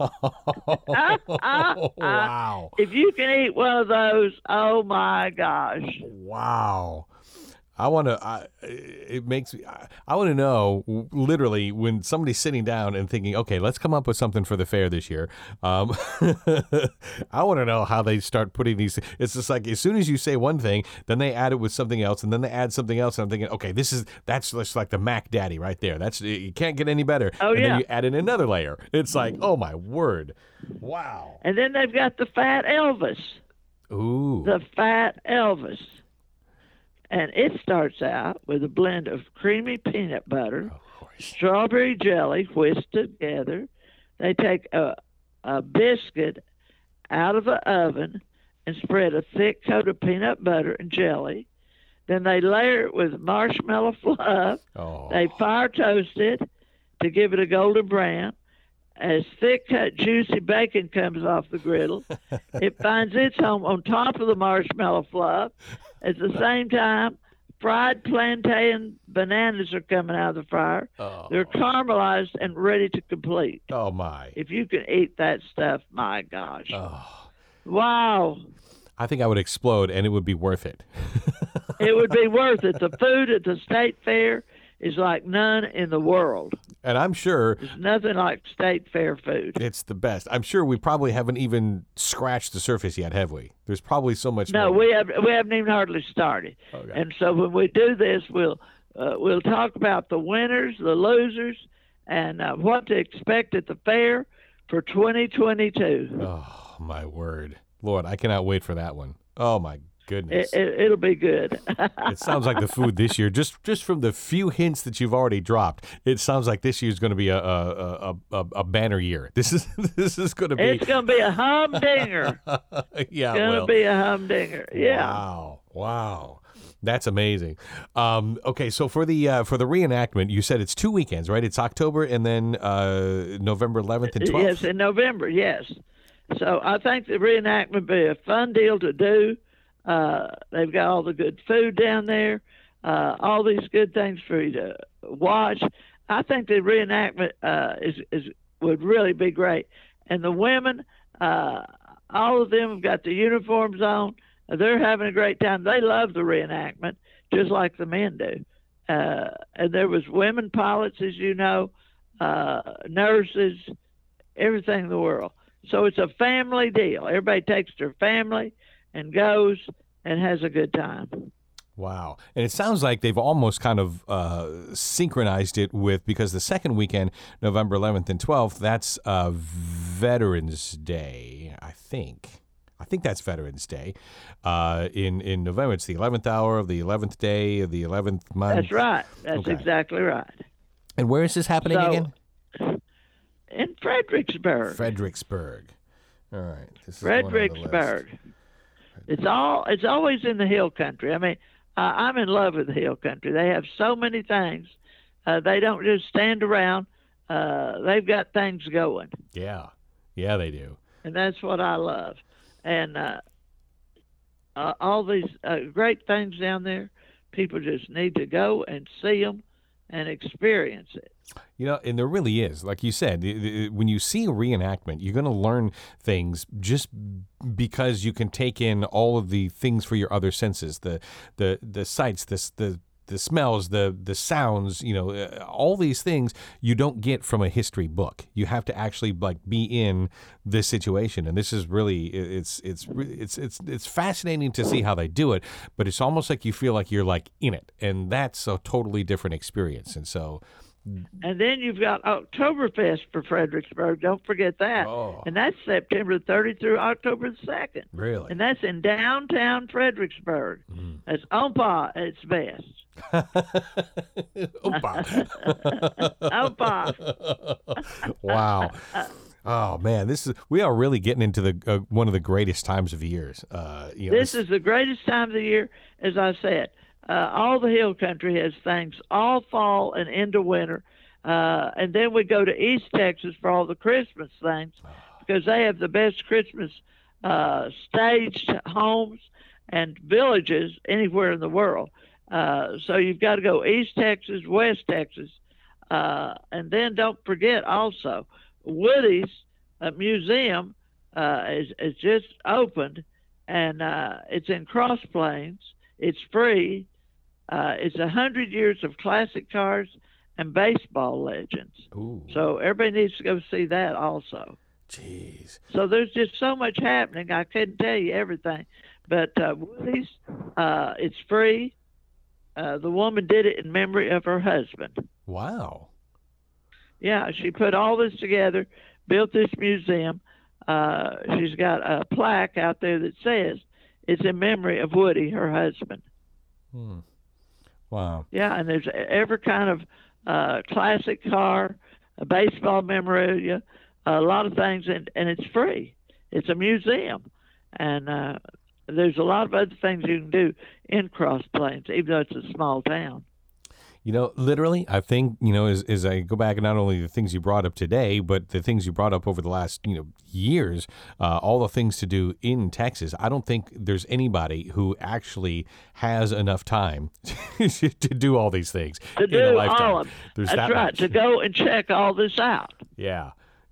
Wow. If you can eat one of those, oh my gosh. Wow. I want to, I, it makes me, I, I want to know literally when somebody's sitting down and thinking, okay, let's come up with something for the fair this year. Um, I want to know how they start putting these. It's just like as soon as you say one thing, then they add it with something else, and then they add something else. And I'm thinking, okay, this is, that's just like the Mac Daddy right there. That's, you can't get any better. Oh, and yeah. then you add in another layer. It's like, oh my word. Wow. And then they've got the Fat Elvis. Ooh. The Fat Elvis. And it starts out with a blend of creamy peanut butter, strawberry jelly whisked together. They take a, a biscuit out of the oven and spread a thick coat of peanut butter and jelly. Then they layer it with marshmallow fluff. Oh. They fire toast it to give it a golden brown. As thick cut juicy bacon comes off the griddle, it finds its home on top of the marshmallow fluff. At the same time, fried plantain bananas are coming out of the fryer. Oh. They're caramelized and ready to complete. Oh my. If you can eat that stuff, my gosh. Oh. Wow. I think I would explode and it would be worth it. It would be worth it. The food at the state fair is like none in the world. And I'm sure There's nothing like state fair food. it's the best. I'm sure we probably haven't even scratched the surface yet, have we? There's probably so much No, more. we have we haven't even hardly started. Okay. And so when we do this, we'll uh, we'll talk about the winners, the losers, and uh, what to expect at the fair for twenty twenty-two. Oh, my word. Lord, I cannot wait for that one. Oh, my It, goodness. it, it'll be good. It sounds like the food this year, just just from the few hints that you've already dropped, it sounds like this year's going to be a a, a, a a banner year. This is this is going to be. It's going to be a humdinger. yeah, Going to well. be a humdinger. Yeah. Wow, wow, that's amazing. Um, okay, so for the uh, for the reenactment, you said it's two weekends, right? It's October and then uh, November eleventh and twelfth. Yes, in November. Yes. So I think the reenactment would be a fun deal to do. Uh, they've got all the good food down there, uh, all these good things for you to watch. I think the reenactment uh, is, is would really be great. And the women, uh, all of them have got the uniforms on. They're having a great time. They love the reenactment, just like the men do. Uh, and there was women pilots, as you know, uh, nurses, everything in the world. So it's a family deal. Everybody takes their family and goes and has a good time. Wow. And it sounds like they've almost kind of uh, synchronized it with, because the second weekend, November eleventh and twelfth, that's uh, Veterans Day, I think. I think that's Veterans Day. Uh, in, in November, it's the eleventh hour of the eleventh day of the eleventh month. That's right. That's Okay. exactly right. And where is this happening So- again? In Fredericksburg. Fredericksburg. All right. This is going on the list. Fredericksburg. It's all. It's always in the hill country. I mean, uh, I'm in love with the hill country. They have so many things. Uh, they don't just stand around. Uh, they've got things going, Yeah. Yeah, they do. and that's what I love. And uh, uh, all these uh, great things down there. People just need to go and see them and experience it. You know, and there really is. Like you said, the- the- when you see a reenactment, you're going to learn things just because you can take in all of the things for your other senses, the the the sights, the the the smells, the the sounds, you know, uh, all these things you don't get from a history book. You have to actually like be in this situation, and this is really it's it's it's it's it's fascinating to see how they do it. But it's almost like you feel like you're like in it, and that's a totally different experience. And so. And then you've got Oktoberfest for Fredericksburg. Don't forget that. Oh. And that's September thirtieth through October the second. Really? And that's in downtown Fredericksburg. Mm. That's Opa at its best. Opa. Opa. Wow. Oh man, this is we are really getting into the uh, one of the greatest times of years. Uh, you know, This is the greatest time of the year, as I said. Uh, all the hill country has things all fall and into winter. Uh, and then we go to East Texas for all the Christmas things because they have the best Christmas uh, staged homes and villages anywhere in the world. Uh, so you've got to go East Texas, West Texas. Uh, and then don't forget also, Woody's uh, Museum uh, is, is just opened, and uh, it's in Cross Plains. It's free. Uh, it's a hundred years of classic cars and baseball legends. Ooh, So everybody needs to go see that also. jeez. So there's just so much happening. I couldn't tell you everything, but uh, Woody's, uh, it's free. Uh, the woman did it in memory of her husband. Wow. Yeah, she put all this together, built this museum. Uh, she's got a plaque out there that says it's in memory of Woody, her husband. Hmm. Wow. Yeah, and there's every kind of uh, classic car, a baseball memorabilia, a lot of things, and, and it's free. It's a museum. And uh, there's a lot of other things you can do in Cross Plains, even though it's a small town. You know, literally, I think, you know, as, as I go back, and not only the things you brought up today, but the things you brought up over the last, you know, years, uh, all the things to do in Texas, I don't think there's anybody who actually has enough time to do all these things To in a do lifetime. all of them. There's That's that right, much. to go and check all this out. Yeah.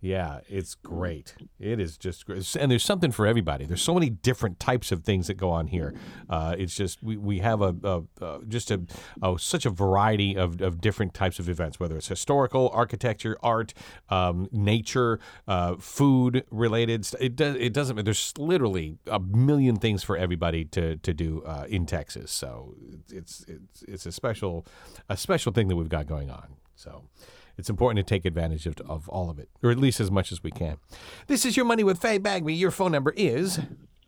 Yeah, it's great. It is just great. And there's something for everybody. There's so many different types of things that go on here. Uh, it's just we, we have a, a, a just a, a such a variety of, of different types of events, whether it's historical, architecture, art, um, nature, uh, food related. It does it doesn't matter. There's literally a million things for everybody to to do uh, in Texas. So it's it's it's a special a special thing that we've got going on. So it's important to take advantage of, of all of it, or at least as much as we can. This is Your Money with Faye Bagby. Your phone number is?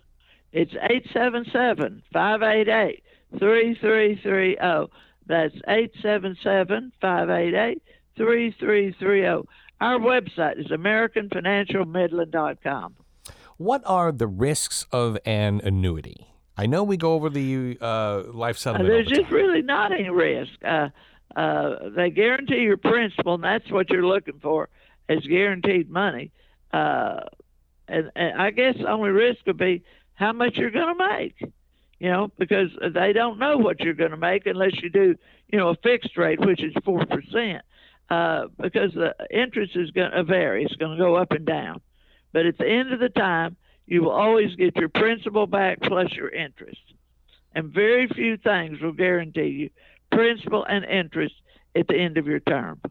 It's eight seven seven, five eight eight, three three three zero. That's eight seven seven, five eight eight, three three three zero. Our website is american financial midland dot com. What are the risks of an annuity? I know we go over the uh, life Uh, settlement. there's all the just time. really not any risk. Uh, uh, they guarantee your principal, and that's what you're looking for, is guaranteed money. Uh, and, and I guess the only risk would be how much you're going to make, you know, because they don't know what you're going to make unless you do, you know, a fixed rate, which is four percent, uh, because the interest is going to vary. It's going to go up and down. But at the end of the time, you will always get your principal back plus your interest. And very few things will guarantee you principal and interest at the end of your term.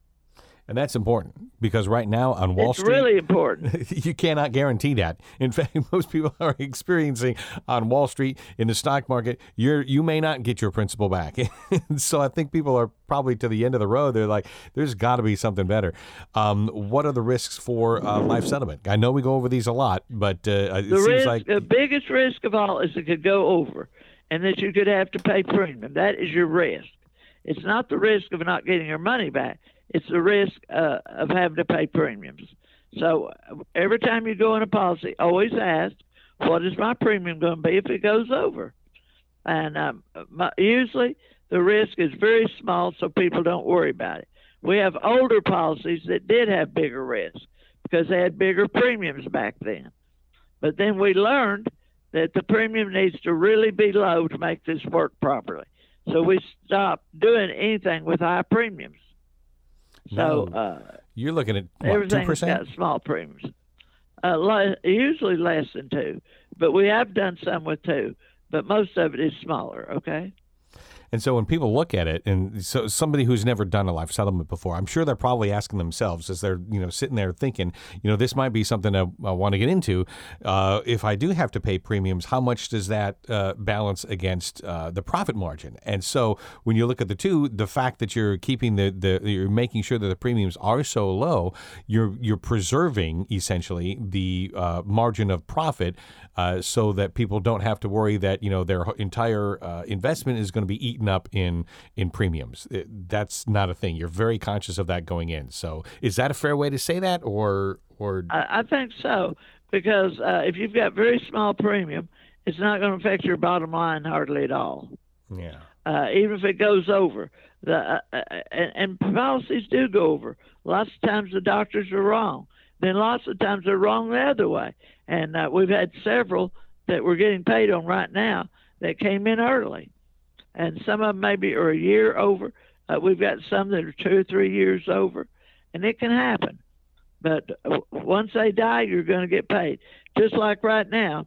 And that's important because right now on Wall It's Street, really important. you cannot guarantee that. In fact, most people are experiencing on Wall Street in the stock market, you're you may not get your principal back. So I think people are probably to the end of the road. They're like, there's got to be something better. Um, what are the risks for uh, life settlement? I know we go over these a lot, but uh, it The seems risk, like the biggest risk of all is it could go over and that you could have to pay premium. That is your risk. It's not the risk of not getting your money back. It's the risk uh, of having to pay premiums. So every time you go in a policy, always ask, what is my premium going to be if it goes over? And um, my, usually the risk is very small, so people don't worry about it. We have older policies that did have bigger risk because they had bigger premiums back then. But then we learned that the premium needs to really be low to make this work properly. So we stopped doing anything with high premiums. So No. uh, you're looking at what, two everything's percent? got small premiums. Uh, le- usually less than two, but we have done some with two. But most of it is smaller. Okay. And so when people look at it, and so somebody who's never done a life settlement before, I'm sure they're probably asking themselves as they're, you know, sitting there thinking, you know, this might be something I, I want to get into. Uh, if I do have to pay premiums, how much does that uh, balance against uh, the profit margin? And so when you look at the two, the fact that you're keeping the, the you're making sure that the premiums are so low, you're you're preserving essentially the uh, margin of profit, uh, so that people don't have to worry that, you know, their entire uh, investment is going to be eaten up in in premiums. It, that's not a thing. You're very conscious of that going in. So is that a fair way to say that, or or I, I think so, because uh, if you've got very small premium, it's not going to affect your bottom line hardly at all. yeah? Uh, even if it goes over, the uh, uh, and, and policies do go over. Lots of times the doctors are wrong. Then lots of times they're wrong the other way. And uh, we've had several that we're getting paid on right now that came in early. And some of them maybe are a year over. Uh, we've got some that are two or three years over. And it can happen. But uh, once they die, you're going to get paid. Just like right now,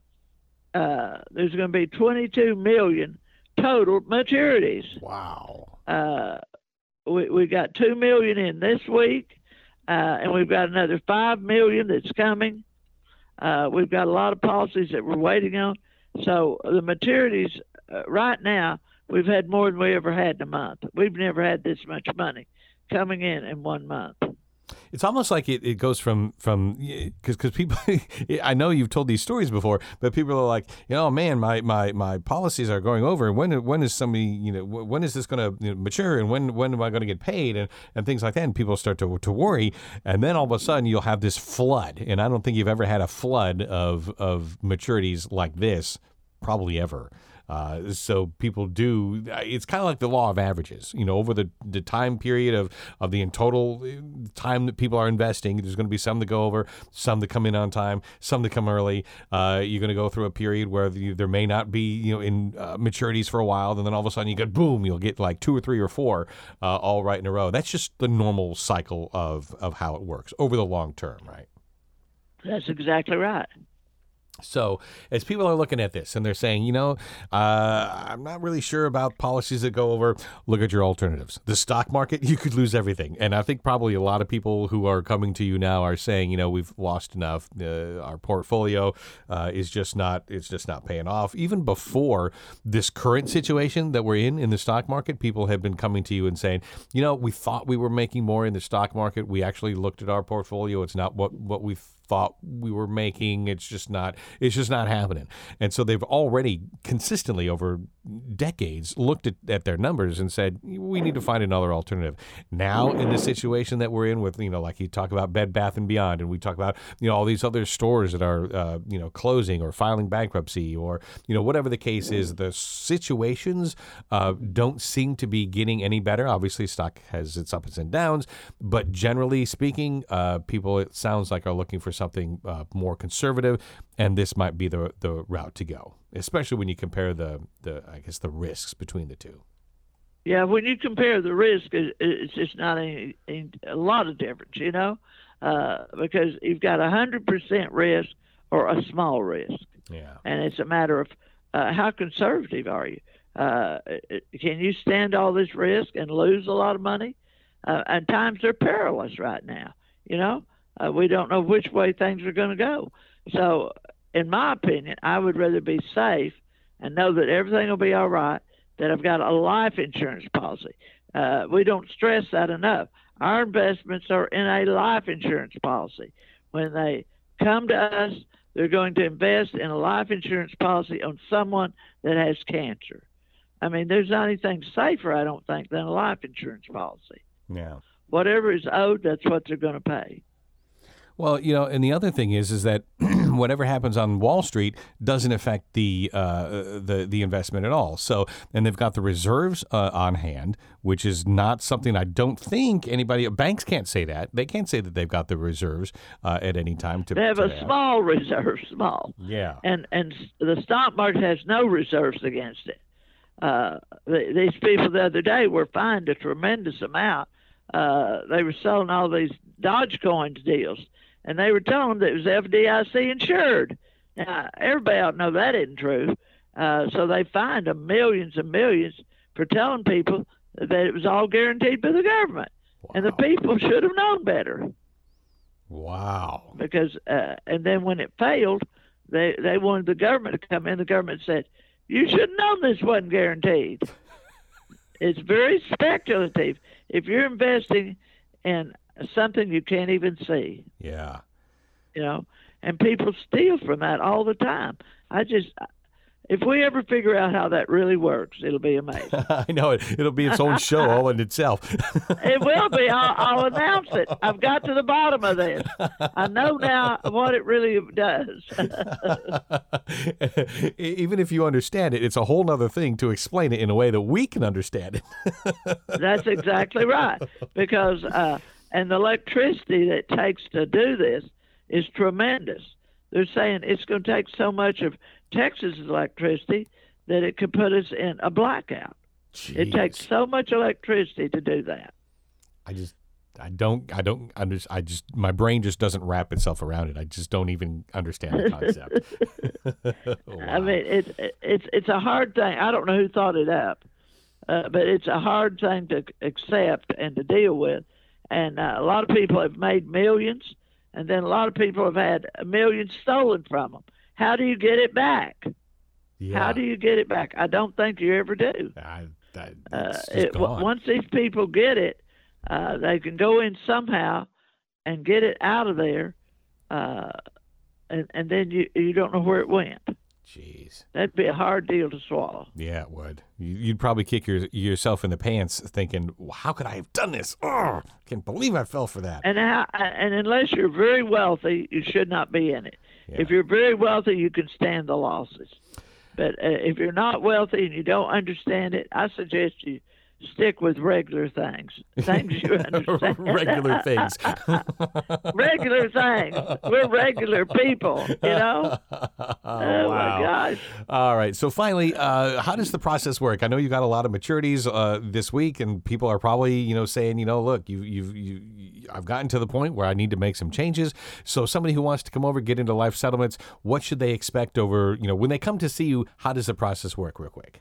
uh, there's going to be twenty-two million total maturities. Wow. Uh, we, we got two million in this week, uh, and we've got another five million that's coming. Uh, we've got a lot of policies that we're waiting on. So the maturities uh, right now, we've had more than we ever had in a month. We've never had this much money coming in in one month. It's almost like it, it goes from from because because people I know you've told these stories before, but people are like, you know, man, my, my, my policies are going over. When when is somebody you know when is this going to you know, mature, and when when am I going to get paid, and, and things like that, and people start to to worry, and then all of a sudden you'll have this flood, and I don't think you've ever had a flood of of maturities like this, probably ever. Uh, so people do, it's kind of like the law of averages. You know, over the, the time period of, of the in total time that people are investing, there's going to be some that go over, some that come in on time, some that come early. Uh, you're going to go through a period where the, there may not be, you know, in uh, maturities for a while, and then all of a sudden you get, boom, you'll get like two or three or four uh, all right in a row. That's just the normal cycle of, of how it works over the long term, right? That's exactly right. So as people are looking at this and they're saying, you know, uh, I'm not really sure about policies that go over, look at your alternatives. The stock market, you could lose everything. And I think probably a lot of people who are coming to you now are saying, you know, we've lost enough. Uh, our portfolio uh, is just not, it's just not paying off. Even before this current situation that we're in in the stock market, people have been coming to you and saying, you know, we thought we were making more in the stock market. We actually looked at our portfolio. It's not what, what we thought we were making. It's just not, it's just not happening. And so they've already consistently over decades looked at, at their numbers and said, we need to find another alternative. Now in the situation that we're in with, you know, like you talk about Bed Bath and Beyond, and we talk about, you know, all these other stores that are, uh, you know, closing or filing bankruptcy, or, you know, whatever the case is, the situations uh, don't seem to be getting any better. Obviously stock has its ups and downs, but generally speaking, uh, people, it sounds like, are looking for something uh, more conservative, and this might be the the route to go, especially when you compare the, the I guess, the risks between the two. Yeah, when you compare the risk, it, it's just not any, any, a lot of difference, you know, uh, because you've got a hundred percent risk or a small risk. Yeah, and it's a matter of uh, how conservative are you? Uh, can you stand all this risk and lose a lot of money? Uh, and times are perilous right now, you know. Uh, we don't know which way things are going to go. So, in my opinion, I would rather be safe and know that everything will be all right, that I've got a life insurance policy. Uh, we don't stress that enough. Our investments are in a life insurance policy. When they come to us, they're going to invest in a life insurance policy on someone that has cancer. I mean, there's not anything safer, I don't think, than a life insurance policy. Yeah. Whatever is owed, that's what they're going to pay. Well, you know, and the other thing is, is that whatever happens on Wall Street doesn't affect the uh, the the investment at all. So, and they've got the reserves uh, on hand, which is not something I don't think anybody. Banks can't say that. They can't say that they've got the reserves uh, at any time. To they have to a have. small reserve, small. Yeah. And and the stock market has no reserves against it. Uh, these people the other day were fined a tremendous amount. Uh, they were selling all these Dogecoin deals, and they were telling them that it was F D I C insured. Now, everybody ought to know that isn't true. Uh, so they fined them millions and millions for telling people that it was all guaranteed by the government. Wow. And the people should have known better. Wow. Because, uh, and then when it failed, they, they wanted the government to come in. The government said, you should have known this wasn't guaranteed. It's very speculative. If you're investing in something you can't even see. Yeah. You know, and people steal from that all the time. I just, if we ever figure out how that really works, it'll be amazing. I know it. It'll be its own show all in itself. It will be. I'll, I'll announce it. I've got to the bottom of this. I know now what it really does. Even if you understand it, it's a whole other thing to explain it in a way that we can understand it. That's exactly right. Because, uh, and the electricity that it takes to do this is tremendous. They're saying it's going to take so much of Texas electricity that it could put us in a blackout. Jeez. It takes so much electricity to do that. I just, I don't, I don't, under, I just, my brain just doesn't wrap itself around it. I just don't even understand the concept. Wow. I mean, it, it, it's it's a hard thing. I don't know who thought it up, uh, but it's a hard thing to accept and to deal with. And uh, a lot of people have made millions, and then a lot of people have had a million stolen from them. How do you get it back? Yeah. How do you get it back? I don't think you ever do. I, I, uh, it, w- once these people get it, uh, they can go in somehow and get it out of there, uh, and, and then you, you don't know where it went. Jeez. That'd be a hard deal to swallow. Yeah, it would. You'd probably kick your, yourself in the pants thinking, how could I have done this? Oh, I can't believe I fell for that. And how, and unless you're very wealthy, you should not be in it. Yeah. If you're very wealthy, you can stand the losses. But uh, if you're not wealthy and you don't understand it, I suggest you stick with regular things, things you understand. Regular things. Regular things. We're regular people, you know? Oh, oh wow. my gosh. All right. So finally, uh, how does the process work? I know you got a lot of maturities uh, this week, and people are probably, you know, saying, you know, look, you, you've, you, you, I've gotten to the point where I need to make some changes. So somebody who wants to come over, get into life settlements, what should they expect over, you know, when they come to see you? How does the process work, real quick?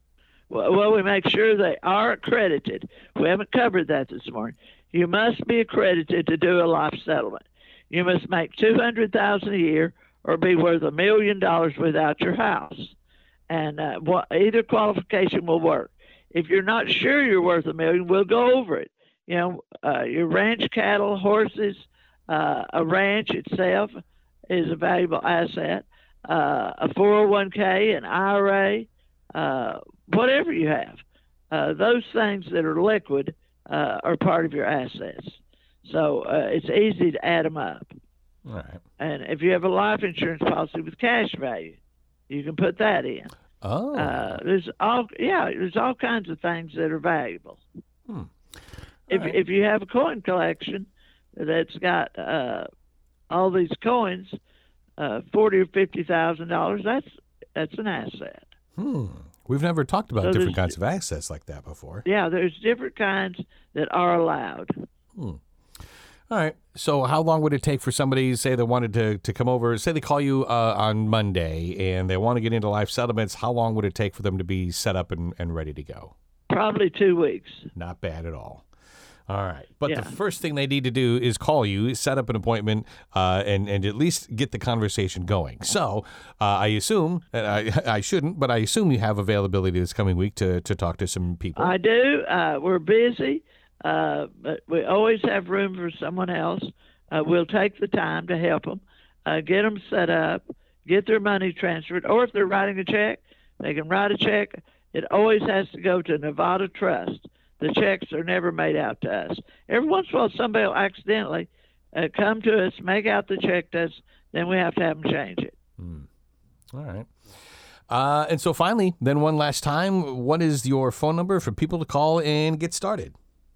Well, we make sure they are accredited. We haven't covered that this morning. You must be accredited to do a life settlement. You must make two hundred thousand dollars a year or be worth a million dollars without your house. And uh, either qualification will work. If you're not sure you're worth a million, we'll go over it. You know, uh, your ranch cattle, horses, uh, a ranch itself is a valuable asset, uh, a four oh one k, an I R A, uh, whatever you have, uh, those things that are liquid uh, are part of your assets. So uh, it's easy to add them up. All right. And if you have a life insurance policy with cash value, you can put that in. Oh. Uh, there's all yeah, there's all kinds of things that are valuable. Hmm. If right. if you have a coin collection that's got uh, all these coins, uh, forty or fifty thousand dollars, that's that's an asset. Hmm. We've never talked about So different there's- kinds of assets like that before. Yeah, there's different kinds that are allowed. Hmm. All right. So how long would it take for somebody, say they wanted to, to come over, say they call you uh, on Monday and they want to get into life settlements, how long would it take for them to be set up and, and ready to go? Probably two weeks. Not bad at all. All right. But Yeah. the first thing they need to do is call you, set up an appointment, uh, and, and at least get the conversation going. So uh, I assume, and I, I shouldn't, but I assume you have availability this coming week to, to talk to some people. I do. Uh, we're busy, uh, but we always have room for someone else. Uh, we'll take the time to help them, uh, get them set up, get their money transferred, or if they're writing a check, they can write a check. It always has to go to Nevada Trust. The checks are never made out to us. Every once in a while, somebody will accidentally uh, come to us, make out the check to us, then we have to have them change it. Hmm. All right. Uh, and so finally, then one last time, what is your phone number for people to call and get started?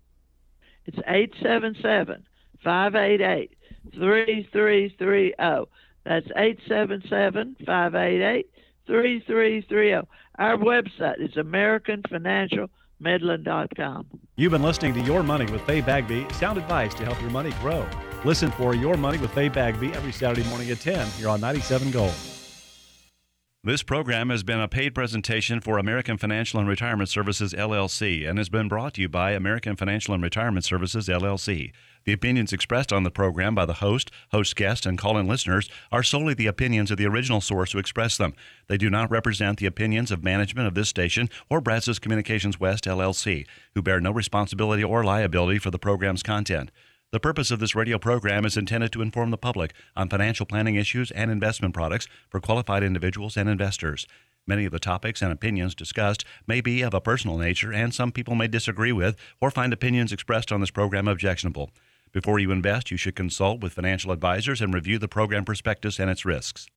It's eight seven seven, five eight eight, three three three zero. That's eight seven seven, five eight eight, three three three zero. Our website is American Financial Midland dot com. You've been listening to Your Money with Faye Bagby, sound advice to help your money grow. Listen for Your Money with Faye Bagby every Saturday morning at ten here on ninety-seven Gold. This program has been a paid presentation for American Financial and Retirement Services, L L C, and has been brought to you by American Financial and Retirement Services, L L C. The opinions expressed on the program by the host, host guest, and call-in listeners are solely the opinions of the original source who expressed them. They do not represent the opinions of management of this station or Brazos Communications West, L L C, who bear no responsibility or liability for the program's content. The purpose of this radio program is intended to inform the public on financial planning issues and investment products for qualified individuals and investors. Many of the topics and opinions discussed may be of a personal nature, and some people may disagree with or find opinions expressed on this program objectionable. Before you invest, you should consult with financial advisors and review the program prospectus and its risks.